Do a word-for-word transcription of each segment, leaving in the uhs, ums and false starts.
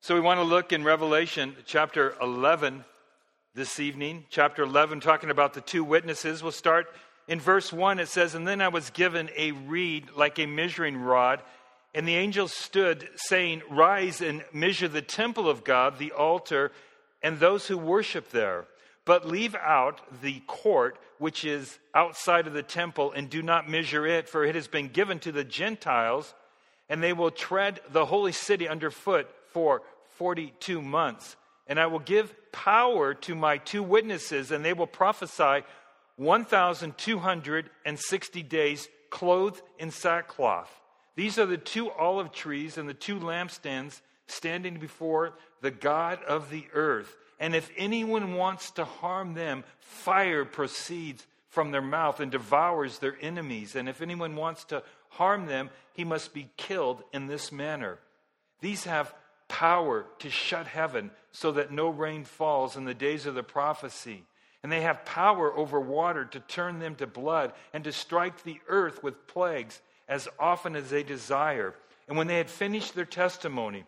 So we want to look in Revelation chapter eleven this evening. Chapter eleven, talking about the two witnesses. We'll start in verse one. It says, "And then I was given a reed like a measuring rod, and the angel stood, saying, 'Rise and measure the temple of God, the altar, and those who worship there. But leave out the court which is outside of the temple, and do not measure it, for it has been given to the Gentiles, and they will tread the holy city underfoot for forty-two months. And I will give power to my two witnesses, and they will prophesy one thousand two hundred sixty days, clothed in sackcloth. These are the two olive trees and the two lampstands standing before the God of the earth. And if anyone wants to harm them, fire proceeds from their mouth and devours their enemies. And if anyone wants to harm them, he must be killed in this manner. These have power to shut heaven so that no rain falls in the days of the prophecy. And they have power over water to turn them to blood and to strike the earth with plagues as often as they desire. And when they had finished their testimony,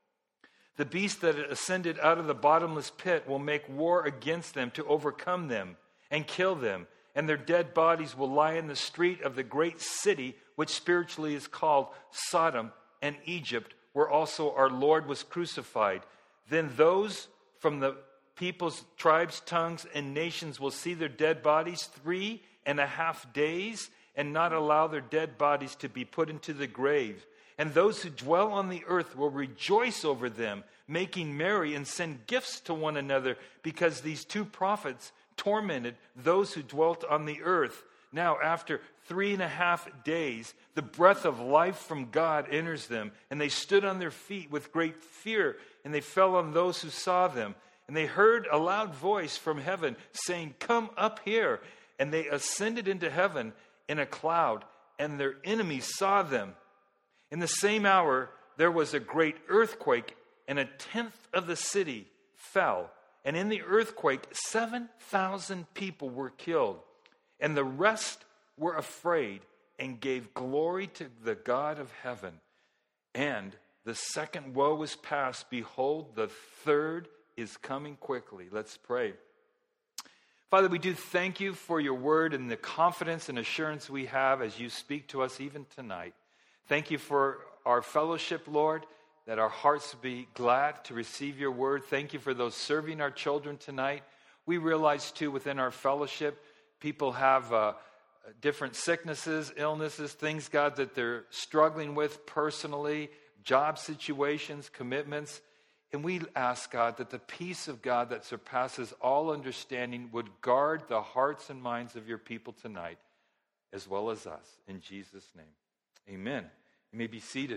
the beast that ascended out of the bottomless pit will make war against them to overcome them and kill them. And their dead bodies will lie in the street of the great city, which spiritually is called Sodom and Egypt, where also our Lord was crucified. Then those from the peoples, tribes, tongues, and nations will see their dead bodies three and a half days and not allow their dead bodies to be put into the grave. And those who dwell on the earth will rejoice over them, making merry and send gifts to one another, because these two prophets tormented those who dwelt on the earth. Now, after three and a half days, the breath of life from God enters them, and they stood on their feet with great fear, and they fell on those who saw them. And they heard a loud voice from heaven saying, 'Come up here.' And they ascended into heaven in a cloud, and their enemies saw them. In the same hour, there was a great earthquake, and a tenth of the city fell. And in the earthquake, seven thousand people were killed. And the rest were afraid and gave glory to the God of heaven. And the second woe was past. Behold, the third is coming quickly." Let's pray. Father, we do thank you for your word and the confidence and assurance we have as you speak to us even tonight. Thank you for our fellowship, Lord, that our hearts be glad to receive your word. Thank you for those serving our children tonight. We realize, too, within our fellowship, people have uh, different sicknesses, illnesses, things, God, that they're struggling with personally, job situations, commitments. And we ask, God, that the peace of God that surpasses all understanding would guard the hearts and minds of your people tonight, as well as us. In Jesus' name, amen. You may be seated.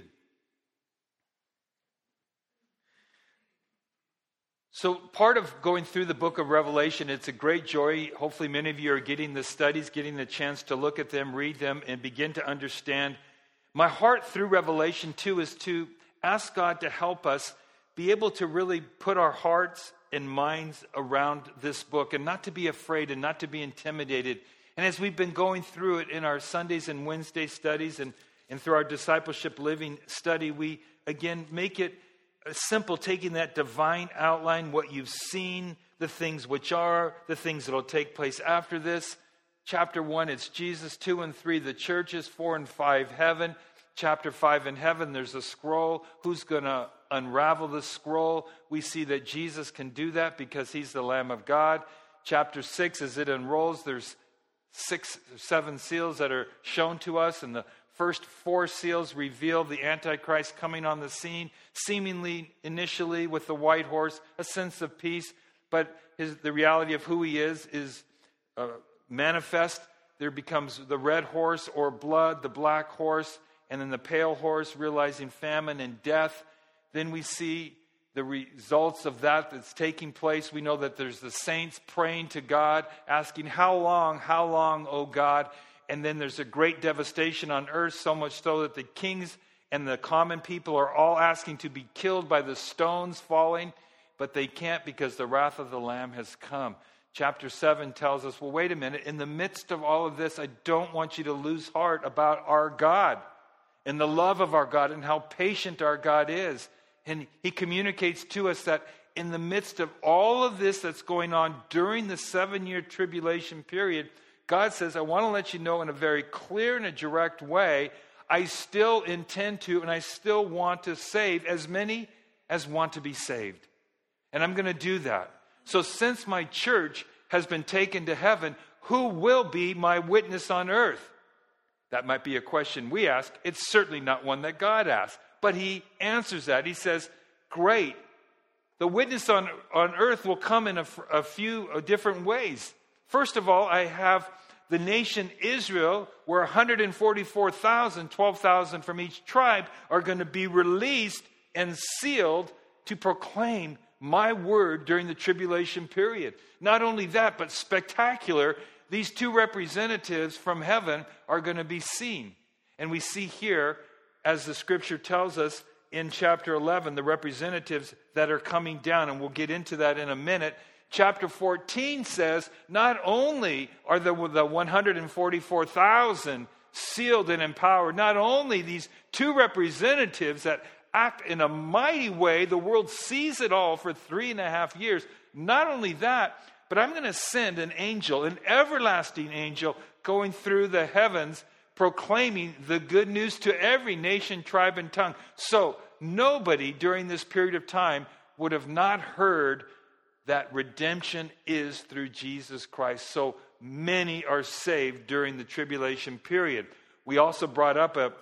So part of going through the book of Revelation, it's a great joy. Hopefully many of you are getting the studies, getting the chance to look at them, read them, and begin to understand. My heart through Revelation, too, is to ask God to help us be able to really put our hearts and minds around this book and not to be afraid and not to be intimidated. And as we've been going through it in our Sundays and Wednesday studies and, and through our discipleship living study, we again make it simple, taking that divine outline, what you've seen, the things which are, the things that will take place after this. Chapter one, it's Jesus. Two and three, the churches. Four and five, heaven. Chapter five, in heaven, there's a scroll. Who's going to unravel the scroll? We see that Jesus can do that because he's the Lamb of God. Chapter six, as it unrolls, there's six, seven seals that are shown to us, and the first four seals reveal the Antichrist coming on the scene, seemingly initially with the white horse, a sense of peace, but his, the reality of who he is is uh, manifest. There becomes the red horse or blood, the black horse, and then the pale horse, realizing famine and death. Then we see the results of that that's taking place. We know that there's the saints praying to God, asking, "How long, how long, O God?" And then there's a great devastation on earth, so much so that the kings and the common people are all asking to be killed by the stones falling, but they can't because the wrath of the Lamb has come. Chapter seven tells us, well, wait a minute, in the midst of all of this, I don't want you to lose heart about our God and the love of our God and how patient our God is. And he communicates to us that in the midst of all of this that's going on during the seven-year tribulation period, God says, I want to let you know in a very clear and a direct way, I still intend to and I still want to save as many as want to be saved. And I'm going to do that. So since my church has been taken to heaven, who will be my witness on earth? That might be a question we ask. It's certainly not one that God asks. But he answers that. He says, great. The witness on, on earth will come in a, a few different ways. First of all, I have the nation Israel, where one hundred forty-four thousand, twelve thousand from each tribe, are going to be released and sealed to proclaim my word during the tribulation period. Not only that, but spectacular, these two representatives from heaven are going to be seen. And we see here, as the scripture tells us in chapter eleven, the representatives that are coming down, and we'll get into that in a minute. Chapter fourteen says, not only are the, the one hundred forty-four thousand sealed and empowered, not only these two representatives that act in a mighty way, the world sees it all for three and a half years. Not only that, but I'm going to send an angel, an everlasting angel, going through the heavens, proclaiming the good news to every nation, tribe, and tongue. So nobody during this period of time would have not heard that redemption is through Jesus Christ. So many are saved during the tribulation period. We also brought up a,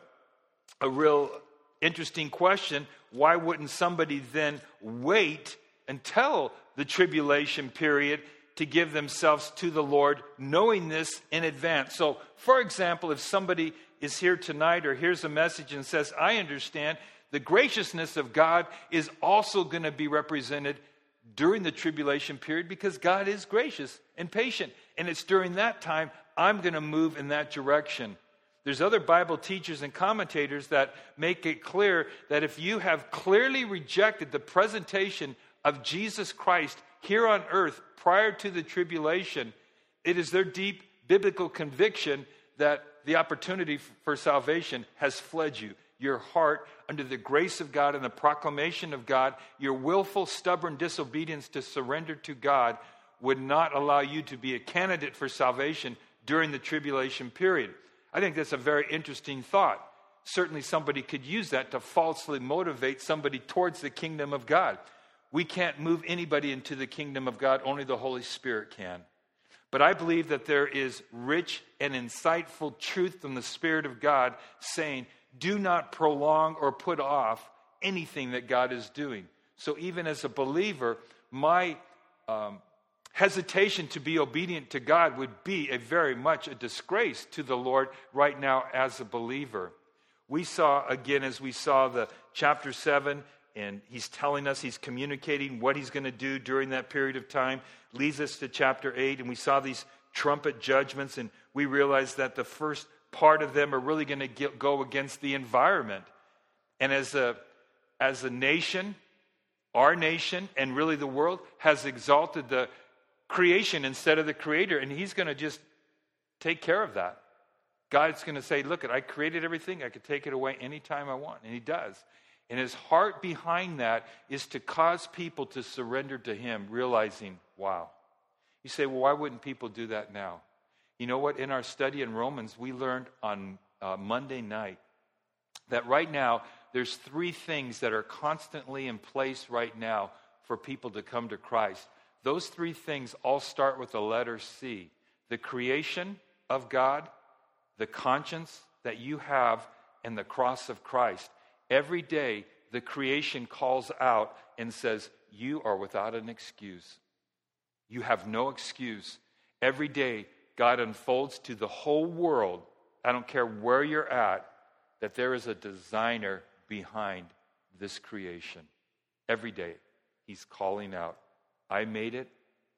a real interesting question. Why wouldn't somebody then wait until the tribulation period to give themselves to the Lord, knowing this in advance? So, for example, if somebody is here tonight or hears a message and says, I understand the graciousness of God is also going to be represented during the tribulation period because God is gracious and patient. And it's during that time I'm going to move in that direction. There's other Bible teachers and commentators that make it clear that if you have clearly rejected the presentation of Jesus Christ here on earth prior to the tribulation, it is their deep biblical conviction that the opportunity for salvation has fled you. Your heart, under the grace of God and the proclamation of God, your willful, stubborn disobedience to surrender to God would not allow you to be a candidate for salvation during the tribulation period. I think that's a very interesting thought. Certainly somebody could use that to falsely motivate somebody towards the kingdom of God. We can't move anybody into the kingdom of God. Only the Holy Spirit can. But I believe that there is rich and insightful truth from the Spirit of God saying, do not prolong or put off anything that God is doing. So even as a believer, my um, hesitation to be obedient to God would be a very much a disgrace to the Lord right now as a believer. We saw, again, as we saw the chapter seven, and he's telling us, he's communicating what he's going to do during that period of time, leads us to chapter eight, and we saw these trumpet judgments, and we realized that the first part of them are really going to get, go against the environment. And as a, as a nation, our nation, and really the world, has exalted the creation instead of the creator, and he's going to just take care of that. God's going to say, look, I created everything, I could take it away anytime I want, and he does. And his heart behind that is to cause people to surrender to him, realizing, wow. You say, well, why wouldn't people do that now? You know what? In our study in Romans, we learned on uh, Monday night that right now there's three things that are constantly in place right now for people to come to Christ. Those three things all start with the letter C. The creation of God, the conscience that you have, and the cross of Christ. Every day, the creation calls out and says, you are without an excuse. You have no excuse. Every day, God unfolds to the whole world, I don't care where you're at, that there is a designer behind this creation. Every day, he's calling out, I made it,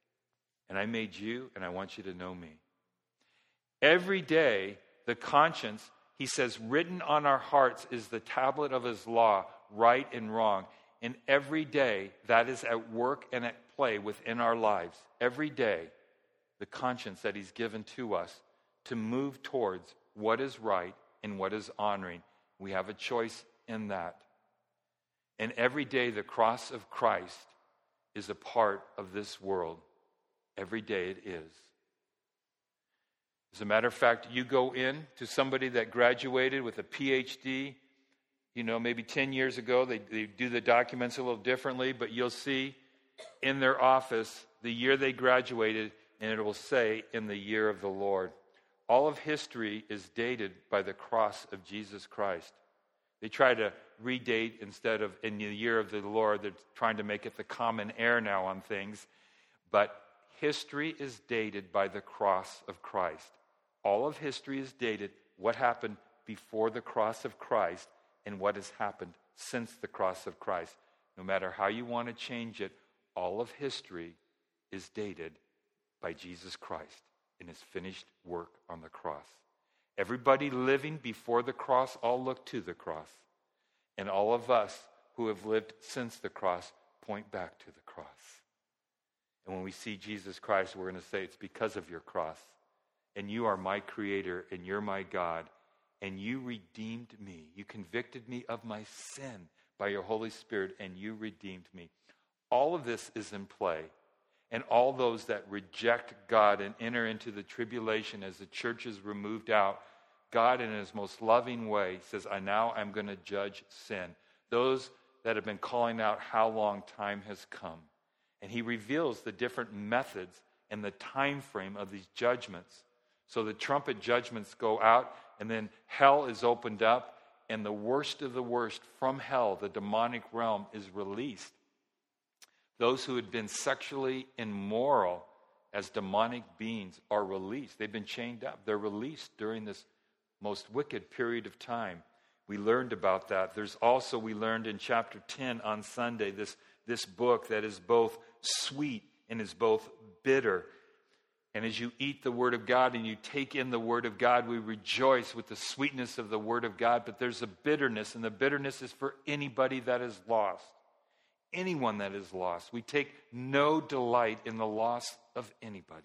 and I made you, and I want you to know me. Every day, the conscience, he says, written on our hearts is the tablet of his law, right and wrong. And every day, that is at work and at play within our lives. Every day, the conscience that he's given to us to move towards what is right and what is honoring. We have a choice in that. And every day the cross of Christ is a part of this world. Every day it is. As a matter of fact, you go in to somebody that graduated with a P H D, you know, maybe ten years ago, they, they do the documents a little differently, but you'll see in their office the year they graduated, and it will say, in the year of the Lord. All of history is dated by the cross of Jesus Christ. They try to redate instead of in the year of the Lord. They're trying to make it the common era now on things. But history is dated by the cross of Christ. All of history is dated what happened before the cross of Christ and what has happened since the cross of Christ. No matter how you want to change it, all of history is dated by Jesus Christ and his finished work on the cross. Everybody living before the cross all look to the cross. And all of us who have lived since the cross point back to the cross. And when we see Jesus Christ, we're going to say, it's because of your cross. And you are my creator, and you're my God. And you redeemed me. You convicted me of my sin by your Holy Spirit, and you redeemed me. All of this is in play. And all those that reject God and enter into the tribulation as the church is removed out, God in his most loving way says, I now I'm going to judge sin. Those that have been calling out how long time has come. And he reveals the different methods and the time frame of these judgments. So the trumpet judgments go out, and then hell is opened up, and the worst of the worst from hell, the demonic realm, is released. Those who had been sexually immoral as demonic beings are released. They've been chained up. They're released during this most wicked period of time. We learned about that. There's also, we learned in chapter ten on Sunday, this, this book that is both sweet and is both bitter. And as you eat the Word of God and you take in the Word of God, we rejoice with the sweetness of the Word of God. But there's a bitterness, and the bitterness is for anybody that is lost. Anyone that is lost. We take no delight in the loss of anybody.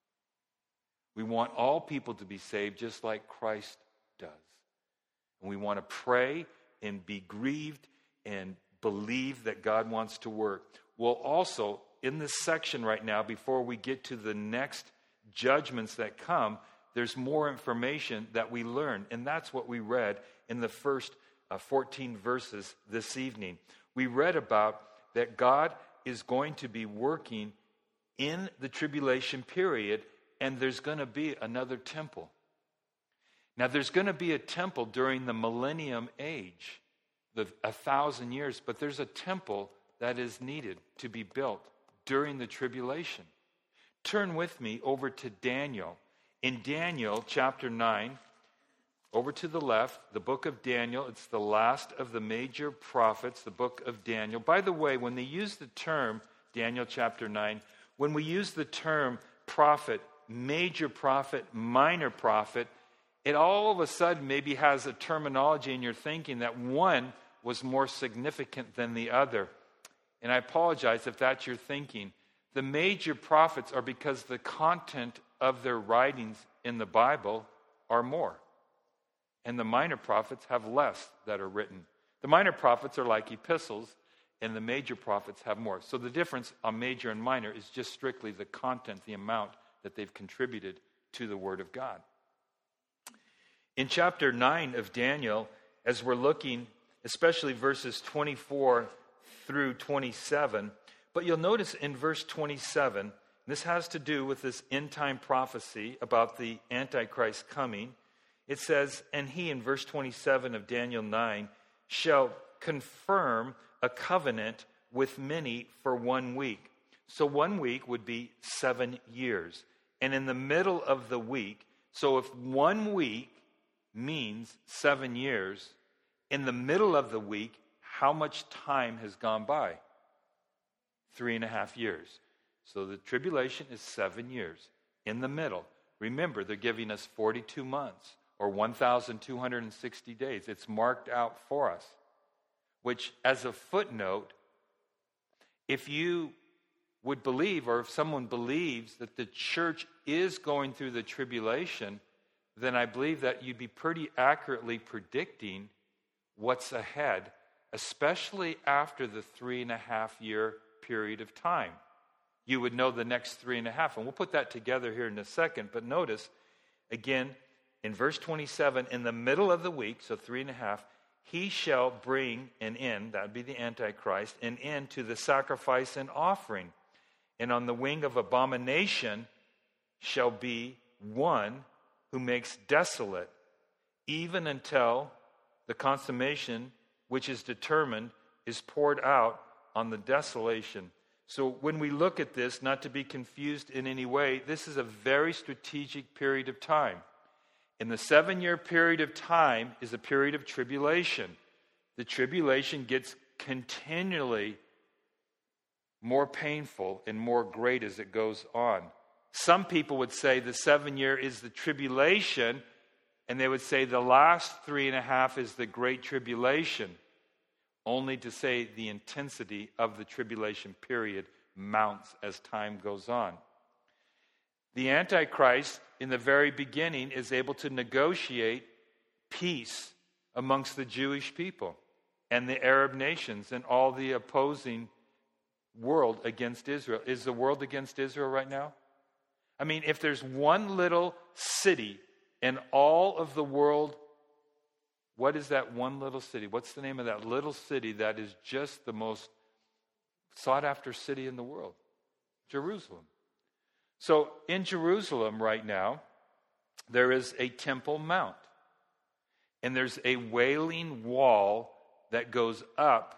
We want all people to be saved just like Christ does. And we want to pray and be grieved and believe that God wants to work. Well, also, in this section right now, before we get to the next judgments that come, there's more information that we learn. And that's what we read in the first uh, fourteen verses this evening. We read about that God is going to be working in the tribulation period, and there's going to be another temple. Now, there's going to be a temple during the millennium age, the, a thousand years, but there's a temple that is needed to be built during the tribulation. Turn with me over to Daniel. In Daniel chapter nine, over to the left, the book of Daniel. It's the last of the major prophets, the book of Daniel. By the way, when they use the term, Daniel chapter nine, when we use the term prophet, major prophet, minor prophet, it all of a sudden maybe has a terminology in your thinking that one was more significant than the other. And I apologize if that's your thinking. The major prophets are because the content of their writings in the Bible are more. And the minor prophets have less that are written. The minor prophets are like epistles, and the major prophets have more. So the difference on major and minor is just strictly the content, the amount that they've contributed to the Word of God. In chapter nine of Daniel, as we're looking, especially verses twenty-four through twenty-seven, but you'll notice in verse twenty-seven, this has to do with this end-time prophecy about the Antichrist coming. It says, and he, in verse twenty-seven of Daniel nine, shall confirm a covenant with many for one week. So one week would be seven years. And in the middle of the week, so if one week means seven years, in the middle of the week, how much time has gone by? Three and a half years. So the tribulation is seven years. In the middle, remember, they're giving us forty-two months or one thousand two hundred sixty days. It's marked out for us. Which, as a footnote, if you would believe, or if someone believes that the church is going through the tribulation, then I believe that you'd be pretty accurately predicting what's ahead especially after the three and a half year period of time. You would know the next three and a half. And we'll put that together here in a second. But notice, again, in verse twenty-seven, in the middle of the week, so three and a half, he shall bring an end, that would be the Antichrist, an end to the sacrifice and offering. And on the wing of abomination shall be one who makes desolate, even until the consummation which is determined is poured out on the desolation. So when we look at this, not to be confused in any way, this is a very strategic period of time. And the seven-year period of time is a period of tribulation. The tribulation gets continually more painful and more great as it goes on. Some people would say the seven-year is the tribulation, and they would say the last three and a half is the great tribulation, only to say the intensity of the tribulation period mounts as time goes on. The Antichrist, in the very beginning, is able to negotiate peace amongst the Jewish people and the Arab nations and all the opposing world against Israel. Is the world against Israel right now? I mean, if there's one little city in all of the world, what is that one little city? What's the name of that little city that is just the most sought-after city in the world? Jerusalem. So in Jerusalem right now, there is a Temple Mount. And there's a wailing wall that goes up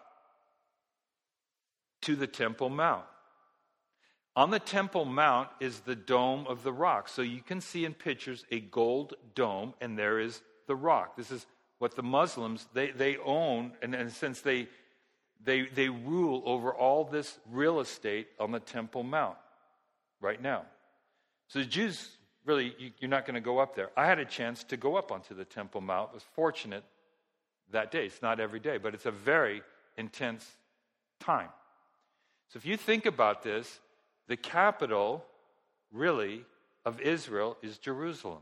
to the Temple Mount. On the Temple Mount is the Dome of the Rock. So you can see in pictures a gold dome, and there is the rock. This is what the Muslims, they, they own, and in a sense they, they, they rule over all this real estate on the Temple Mount right now. So the Jews, really, you, you're not going to go up there. I had a chance to go up onto the Temple Mount. I was fortunate that day. It's not every day, but it's a very intense time. So if you think about this, the capital, really, of Israel is Jerusalem.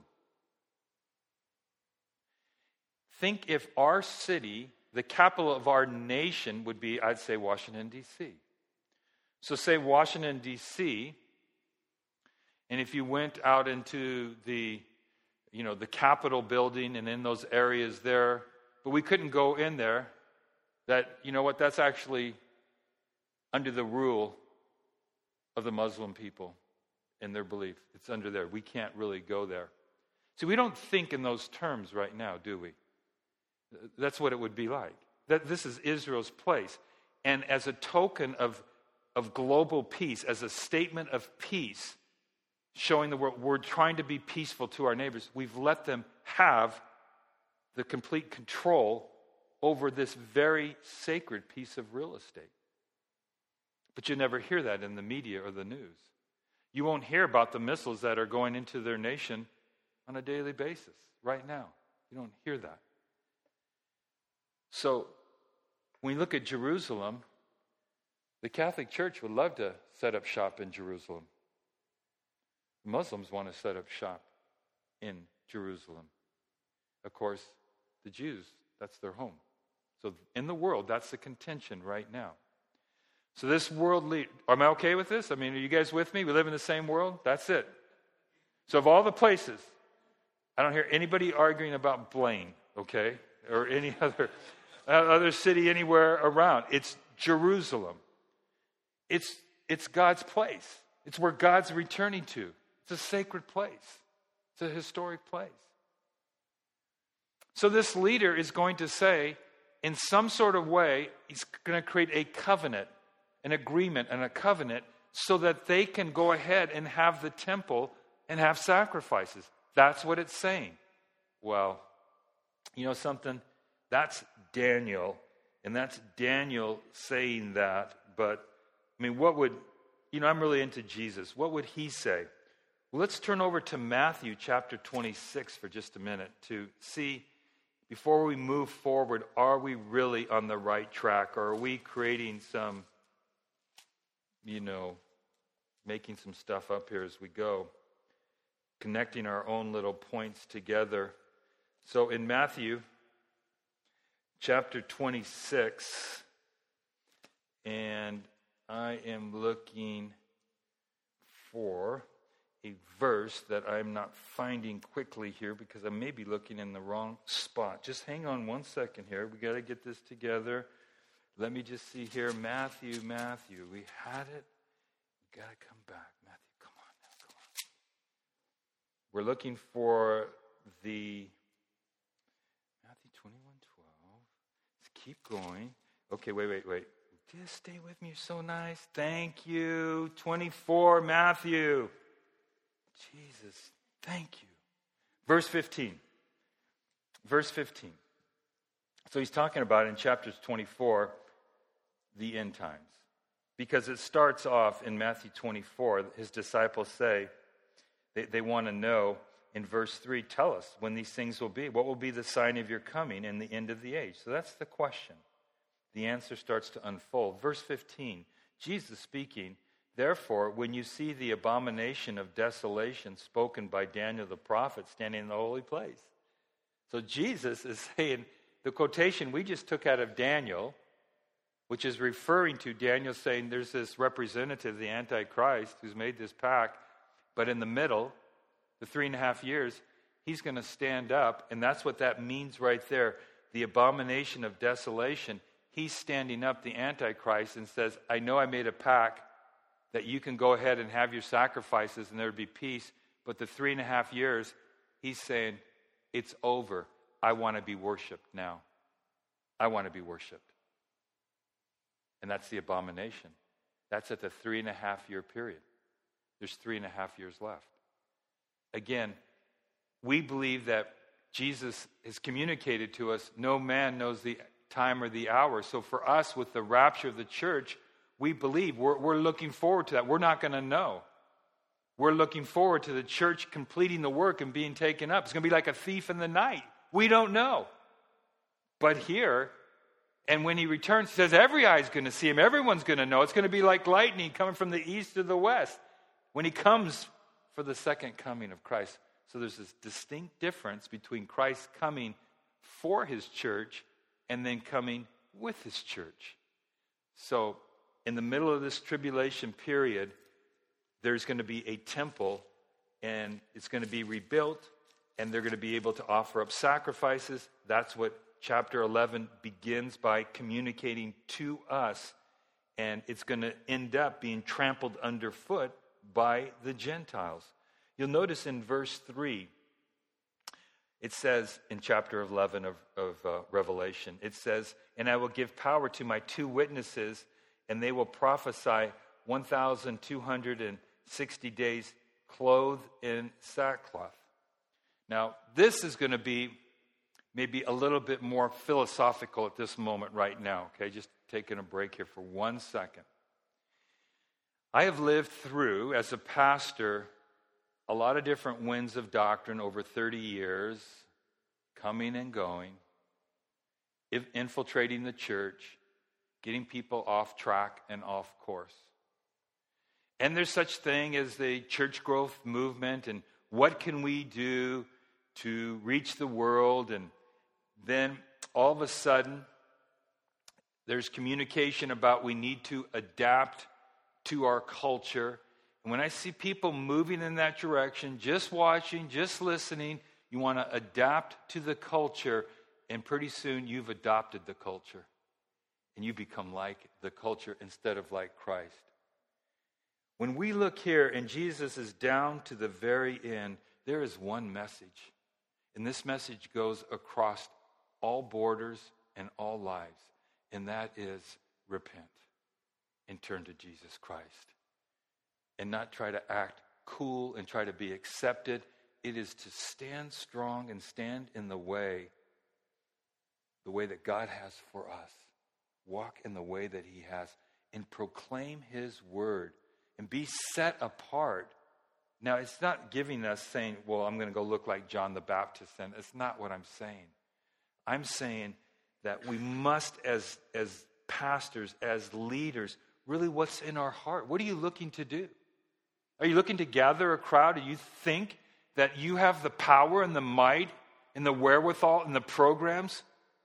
Think if our city, the capital of our nation, would be, I'd say, Washington, D C. So say Washington, D C, and if you went out into the, you know, the Capitol building and in those areas there, but we couldn't go in there, that, you know what, that's actually under the rule of the Muslim people and their belief. It's under there. We can't really go there. See, we don't think in those terms right now, do we? That's what it would be like. That this is Israel's place. And as a token of, of global peace, as a statement of peace, showing the world we're trying to be peaceful to our neighbors, we've let them have the complete control over this very sacred piece of real estate. But you never hear that in the media or the news. You won't hear about the missiles that are going into their nation on a daily basis right now. You don't hear that. So when we look at Jerusalem, the Catholic Church would love to set up shop in Jerusalem. Muslims want to set up shop in Jerusalem. Of course, the Jews, that's their home. So in the world, that's the contention right now. So this world leader, am I okay with this? I mean, are you guys with me? We live in the same world? That's it. So of all the places, I don't hear anybody arguing about Blaine, okay? Or any other, uh, other city anywhere around. It's Jerusalem. It's, it's God's place. It's where God's returning to. It's a sacred place. It's a historic place. So this leader is going to say, in some sort of way, he's going to create a covenant, an agreement and a covenant so that they can go ahead and have the temple and have sacrifices. That's what it's saying. Well, you know something? That's Daniel, and that's Daniel saying that. But, I mean, what would, you know, I'm really into Jesus. What would he say? Well, let's turn over to Matthew chapter twenty-six for just a minute to see, before we move forward, are we really on the right track? Or are we creating some, you know, making some stuff up here as we go, connecting our own little points together? So in Matthew chapter twenty-six, and I am looking for a verse that I'm not finding quickly here because I may be looking in the wrong spot. Just hang on one second here. We got to get this together. Let me just see here. Matthew, Matthew. We had it. We got to come back. Matthew, come on now. Come on. We're looking for the Matthew twenty-one twelve. Let's keep going. Okay, wait, wait, wait. Just stay with me. You're so nice. Thank you. twenty-four, Matthew. Jesus, thank you. Verse fifteen. Verse fifteen. So he's talking about in chapters twenty-four, the end times. Because it starts off in Matthew twenty-four, his disciples say, they, they want to know in verse three, tell us when these things will be. What will be the sign of your coming and the end of the age? So that's the question. The answer starts to unfold. Verse fifteen, Jesus speaking, therefore, when you see the abomination of desolation spoken by Daniel the prophet standing in the holy place. So Jesus is saying, the quotation we just took out of Daniel, which is referring to Daniel saying there's this representative, the Antichrist, who's made this pact, but in the middle, the three and a half years, he's going to stand up, and that's what that means right there. The abomination of desolation. He's standing up, the Antichrist, and says, I know I made a pact that you can go ahead and have your sacrifices and there would be peace, but the three and a half years, he's saying, it's over. I want to be worshipped now. I want to be worshipped. And that's the abomination. That's at the three and a half year period. There's three and a half years left. Again, we believe that Jesus has communicated to us, no man knows the time or the hour. So for us, with the rapture of the church, we believe we're, we're looking forward to that. We're not going to know. We're looking forward to the church completing the work and being taken up. It's going to be like a thief in the night. We don't know. But here, and when he returns, he says every eye is going to see him. Everyone's going to know. It's going to be like lightning coming from the east to the west when he comes for the second coming of Christ. So there's this distinct difference between Christ coming for his church and then coming with his church. So in the middle of this tribulation period, there's going to be a temple, and it's going to be rebuilt, and they're going to be able to offer up sacrifices. That's what chapter eleven begins by communicating to us, and it's going to end up being trampled underfoot by the Gentiles. You'll notice in verse three, it says in chapter eleven of, of uh, Revelation, it says, and I will give power to my two witnesses, and they will prophesy one thousand two hundred sixty days clothed in sackcloth. Now, this is going to be maybe a little bit more philosophical at this moment right now. Okay, just taking a break here for one second. I have lived through, as a pastor, a lot of different winds of doctrine over thirty years, coming and going, infiltrating the church, getting people off track and off course. And there's such thing as the church growth movement, and what can we do to reach the world? And then all of a sudden, there's communication about we need to adapt to our culture. And when I see people moving in that direction, just watching, just listening, you want to adapt to the culture, and pretty soon you've adopted the culture. And you become like the culture instead of like Christ. When we look here, and Jesus is down to the very end, there is one message. And this message goes across all borders and all lives. And that is repent and turn to Jesus Christ. And not try to act cool and try to be accepted. It is to stand strong and stand in the way, the way that God has for us. Walk in the way that he has and proclaim his word and be set apart. Now, it's not giving us saying, well, I'm going to go look like John the Baptist. And it's not what I'm saying. I'm saying that we must, as, as pastors, as leaders, really what's in our heart. What are you looking to do? Are you looking to gather a crowd? Do you think that you have the power and the might and the wherewithal and the programs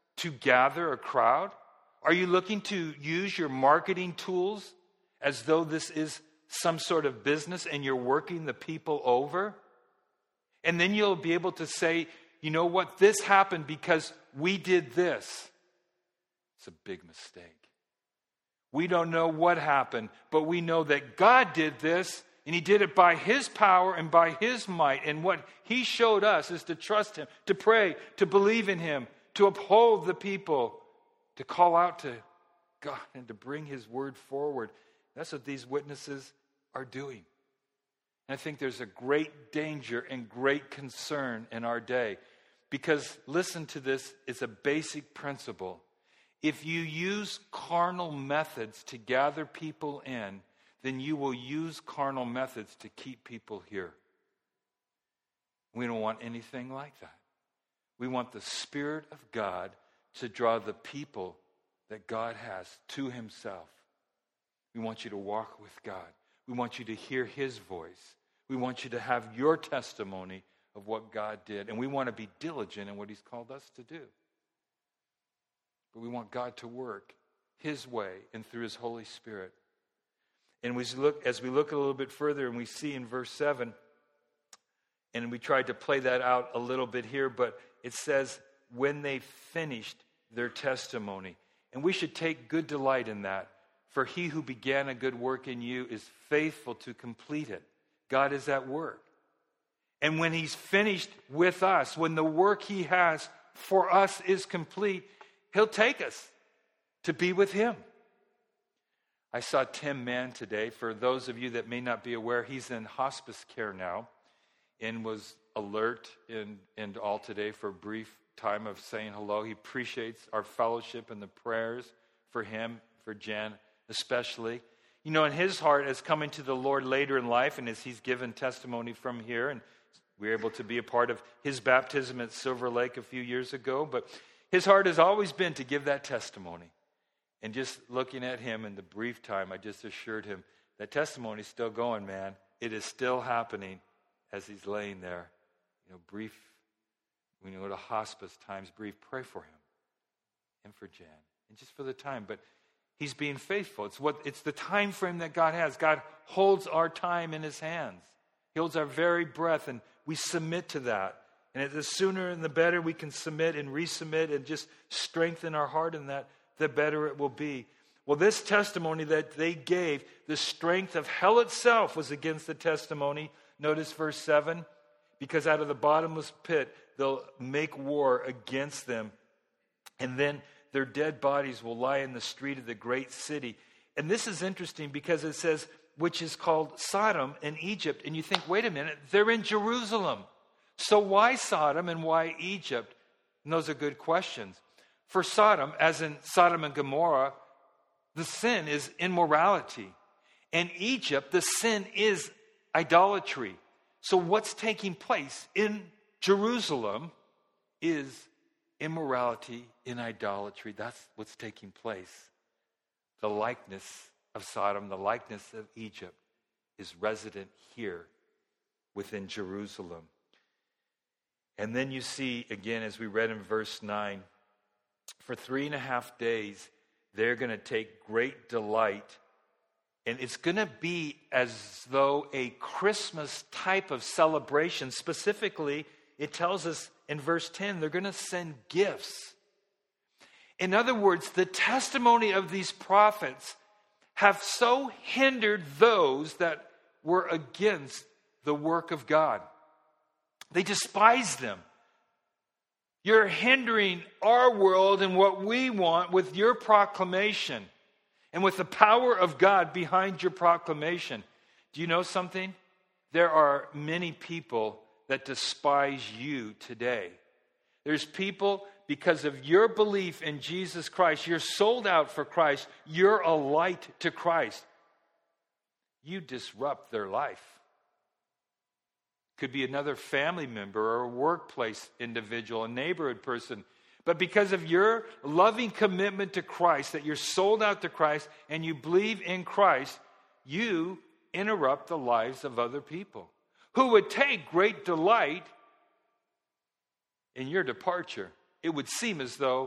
to gather a crowd? Are you looking to use your marketing tools as though this is some sort of business and you're working the people over? And then you'll be able to say, you know what, this happened because we did this. It's a big mistake. We don't know what happened, but we know that God did this, and he did it by his power and by his might. And what he showed us is to trust him, to pray, to believe in him, to uphold the people, to call out to God and to bring his word forward. That's what these witnesses are doing. And I think there's a great danger and great concern in our day. Because, listen to this, it's a basic principle. If you use carnal methods to gather people in, then you will use carnal methods to keep people here. We don't want anything like that. We want the Spirit of God to draw the people that God has to himself. We want you to walk with God. We want you to hear his voice. We want you to have your testimony of what God did. And we want to be diligent in what he's called us to do. But we want God to work his way and through his Holy Spirit. And we look, as we look a little bit further and we see in verse seven, and we tried to play that out a little bit here, but it says, when they finished their testimony. And we should take good delight in that. For he who began a good work in you is faithful to complete it. God is at work. And when he's finished with us, when the work he has for us is complete, he'll take us to be with him. I saw Tim Mann today. For those of you that may not be aware, he's in hospice care now and was alert and, and all today for a brief time of saying hello. He appreciates our fellowship and the prayers for him, for Jan especially. You know, in his heart as coming to the Lord later in life, and as he's given testimony from here, and we were able to be a part of his baptism at Silver Lake a few years ago, but his heart has always been to give that testimony. And just looking at him in the brief time, I just assured him that testimony is still going, man. It is still happening as he's laying there. You know, brief, when you go to hospice times, brief, pray for him and for Jan. And just for the time. But he's being faithful. It's what it's the time frame that God has. God holds our time in his hands. He holds our very breath, and we submit to that. And the sooner and the better we can submit and resubmit and just strengthen our heart in that, the better it will be. Well, this testimony that they gave, the strength of hell itself was against the testimony. Notice verse seven. Because out of the bottomless pit, they'll make war against them. And then their dead bodies will lie in the street of the great city. And this is interesting because it says, which is called Sodom in Egypt. And you think, wait a minute, they're in Jerusalem. So why Sodom and why Egypt? And those are good questions. For Sodom, as in Sodom and Gomorrah, the sin is immorality. In Egypt, the sin is idolatry. So what's taking place in Jerusalem is immorality in idolatry. That's what's taking place. The likeness of Sodom, the likeness of Egypt is resident here within Jerusalem. And then you see, again, as we read in verse nine, for three and a half days, they're going to take great delight. And it's going to be as though a Christmas type of celebration. Specifically, it tells us in verse ten, they're going to send gifts. In other words, the testimony of these prophets have so hindered those that were against the work of God. They despise them. You're hindering our world and what we want with your proclamation and with the power of God behind your proclamation. Do you know something? There are many people that despise you today. There's people, because of your belief in Jesus Christ, you're sold out for Christ, you're a light to Christ. You disrupt their life. Could be another family member or a workplace individual, a neighborhood person. But because of your loving commitment to Christ, that you're sold out to Christ and you believe in Christ, you interrupt the lives of other people who would take great delight in your departure. It would seem as though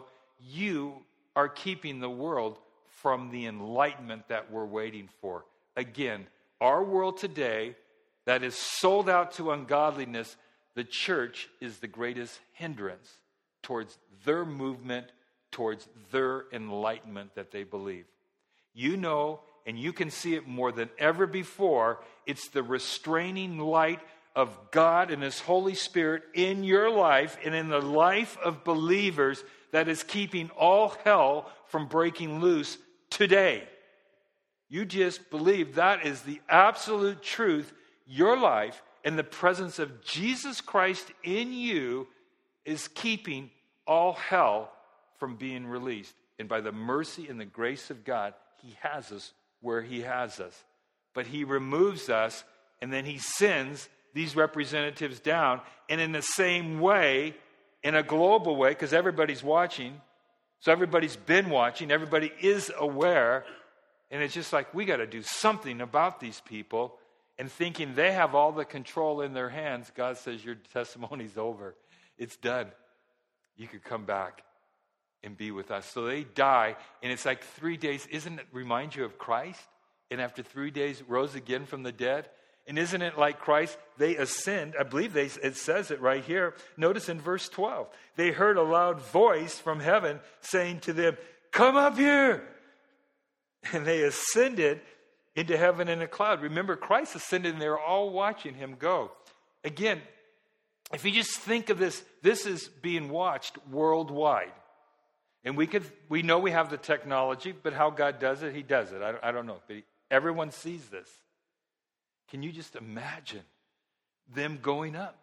you are keeping the world from the enlightenment that we're waiting for. Again, our world today that is sold out to ungodliness, the church is the greatest hindrance towards their movement, towards their enlightenment that they believe. You know, and you can see it more than ever before, it's the restraining light of God and His Holy Spirit in your life and in the life of believers that is keeping all hell from breaking loose today. You just believe that is the absolute truth. Your life and the presence of Jesus Christ in you is keeping all hell from being released. And by the mercy and the grace of God, He has us where He has us. But He removes us, and then He sends these representatives down. And in the same way, in a global way, because everybody's watching, so everybody's been watching, everybody is aware, and it's just like, we got to do something about these people. And thinking they have all the control in their hands, God says, your testimony's over. It's done. You could come back and be with us. So they die, and it's like three days. Isn't it remind you of Christ? And after three days, rose again from the dead. And isn't it like Christ? They ascend. I believe they, it says it right here. Notice in verse twelve. They heard a loud voice from heaven saying to them, come up here. And they ascended into heaven in a cloud. Remember, Christ ascended and they were all watching Him go. Again, if you just think of this, this is being watched worldwide. And we could, we know we have the technology, but how God does it, He does it. I, I don't know. But he, everyone sees this. Can you just imagine them going up?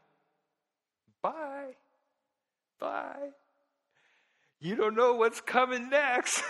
Bye. Bye. You don't know what's coming next.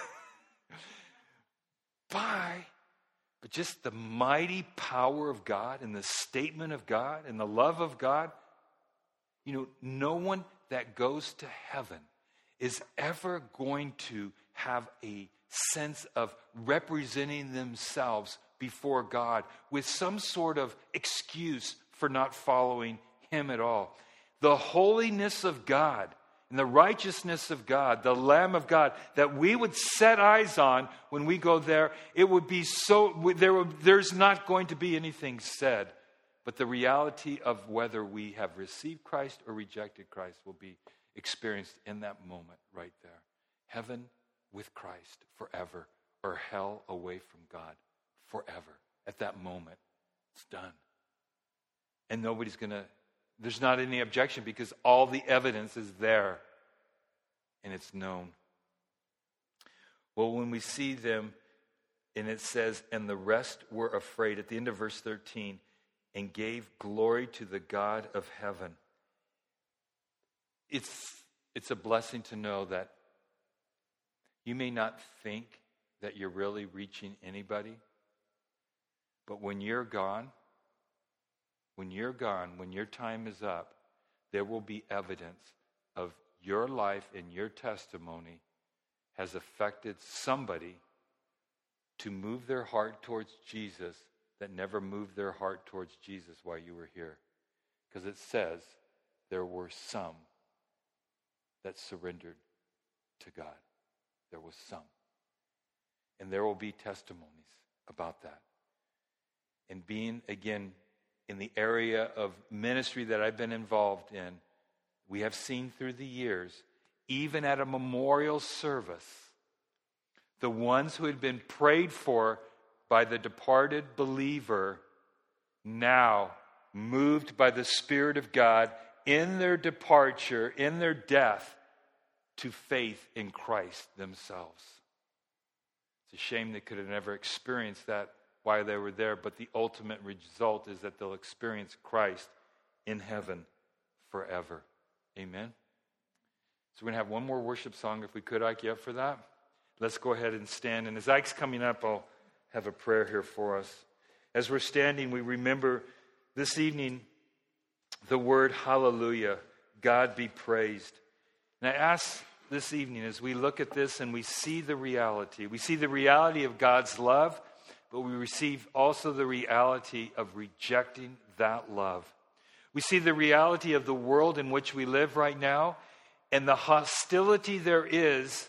Bye. But just the mighty power of God and the statement of God and the love of God. You know, no one that goes to heaven is ever going to have a sense of representing themselves before God with some sort of excuse for not following Him at all. The holiness of God and the righteousness of God, the Lamb of God, that we would set eyes on when we go there, it would be so, there would, there's not going to be anything said, but the reality of whether we have received Christ or rejected Christ will be experienced in that moment right there. Heaven with Christ forever, or hell away from God forever. At that moment, it's done. And nobody's going to, there's not any objection because all the evidence is there and it's known. Well, when we see them, and it says, and the rest were afraid, at the end of verse thirteen, and gave glory to the God of heaven. It's, it's a blessing to know that you may not think that you're really reaching anybody, but when you're gone, when you're gone, when your time is up, there will be evidence of your life and your testimony has affected somebody to move their heart towards Jesus that never moved their heart towards Jesus while you were here. Because it says there were some that surrendered to God. There was some. And there will be testimonies about that. And being, again, in the area of ministry that I've been involved in, we have seen through the years, even at a memorial service, the ones who had been prayed for by the departed believer, now moved by the Spirit of God in their departure, in their death, to faith in Christ themselves. It's a shame they could have never experienced that while they were there, but the ultimate result is that they'll experience Christ in heaven forever. Amen? So we're going to have one more worship song, if we could. Ike, you up for that? Let's go ahead and stand. And as Ike's coming up, I'll have a prayer here for us. As we're standing, we remember this evening the word hallelujah, God be praised. And I ask this evening, as we look at this and we see the reality, we see the reality of God's love, but we receive also the reality of rejecting that love. We see the reality of the world in which we live right now and the hostility there is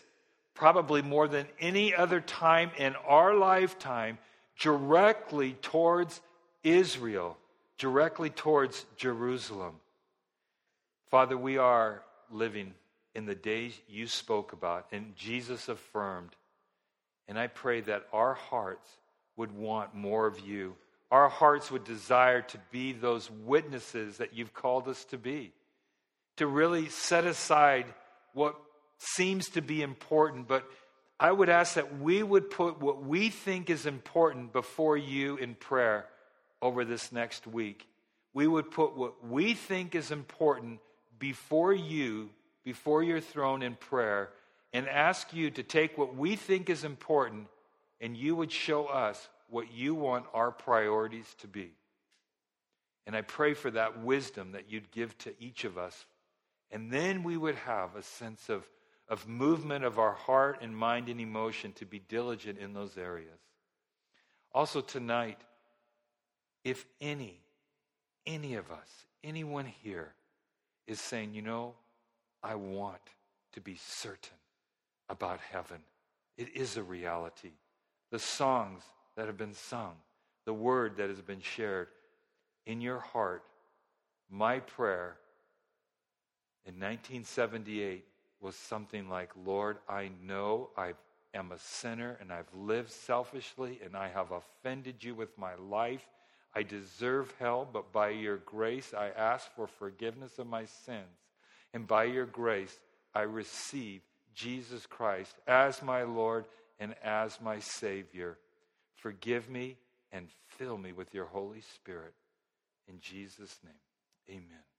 probably more than any other time in our lifetime, directly towards Israel, directly towards Jerusalem. Father, we are living in the days you spoke about and Jesus affirmed. And I pray that our hearts would want more of you. Our hearts would desire to be those witnesses that you've called us to be. To really set aside what seems to be important, but I would ask that we would put what we think is important before you in prayer over this next week. We would put what we think is important before you, before your throne in prayer, and ask you to take what we think is important and you would show us what you want our priorities to be. And I pray for that wisdom that you'd give to each of us. And then we would have a sense of, of movement of our heart and mind and emotion to be diligent in those areas. Also tonight, if any, any of us, anyone here is saying, you know, I want to be certain about heaven. It is a reality. The songs that have been sung, the word that has been shared in your heart, my prayer in nineteen seventy-eight was something like, Lord, I know I am a sinner and I've lived selfishly and I have offended you with my life. I deserve hell, but by your grace I ask for forgiveness of my sins. And by your grace I receive Jesus Christ as my Lord and as my Savior. Forgive me and fill me with your Holy Spirit. In Jesus' name, amen.